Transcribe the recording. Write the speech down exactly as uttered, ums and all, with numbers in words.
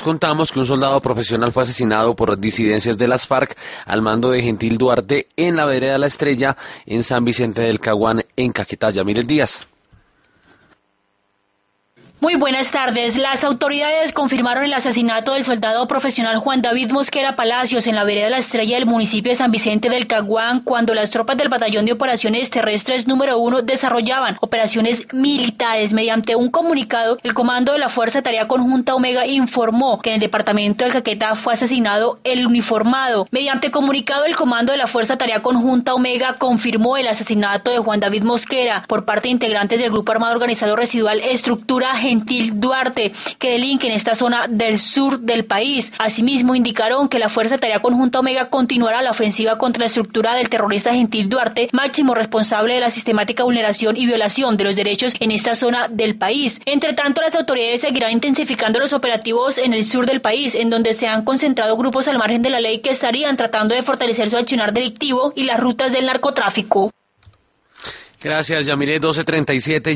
Contamos que un soldado profesional fue asesinado por disidencias de las FARC al mando de Gentil Duarte en la vereda La Estrella, en San Vicente del Caguán, en Caquetá. Yamile Díaz. Muy buenas tardes. Las autoridades confirmaron el asesinato del soldado profesional Juan David Mosquera Palacios en la vereda La Estrella del municipio de San Vicente del Caguán, cuando las tropas del Batallón de Operaciones Terrestres número uno desarrollaban operaciones militares. Mediante un comunicado, el comando de la Fuerza Tarea Conjunta Omega informó que en el departamento del Caquetá fue asesinado el uniformado. Mediante comunicado, el comando de la Fuerza Tarea Conjunta Omega confirmó el asesinato de Juan David Mosquera por parte de integrantes del Grupo Armado Organizado Residual Estructura Gentil Duarte, que delinque en esta zona del sur del país. Asimismo, indicaron que la Fuerza Tarea Conjunta Omega continuará la ofensiva contra la estructura del terrorista Gentil Duarte, máximo responsable de la sistemática vulneración y violación de los derechos en esta zona del país. Entre tanto, las autoridades seguirán intensificando los operativos en el sur del país, en donde se han concentrado grupos al margen de la ley que estarían tratando de fortalecer su accionar delictivo y las rutas del narcotráfico. Gracias, Yamile. doce treinta y siete.